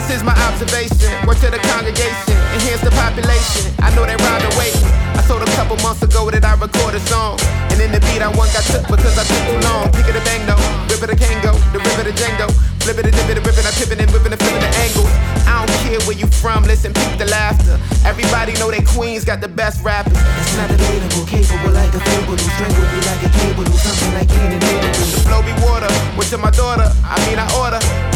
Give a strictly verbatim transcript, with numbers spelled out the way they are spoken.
This is my observation. Word to the congregation, enhance the population. I know they rhyme and waiting. I told a couple months ago that I record a song, and in the beat I one got took because I took too long. Pick it a bang though, rip it a Kango, the rip it a Django. Flip it a dip it a rip it, I pip it and whip it and flipping the angles. I don't care where you from, listen, peep the laughter. Everybody know that Queens got the best rappers. It's not debatable, capable like a fable, who strangle you like a cable, who something like Cain and Abel. The flow be water, what's to my daughter? I mean I order.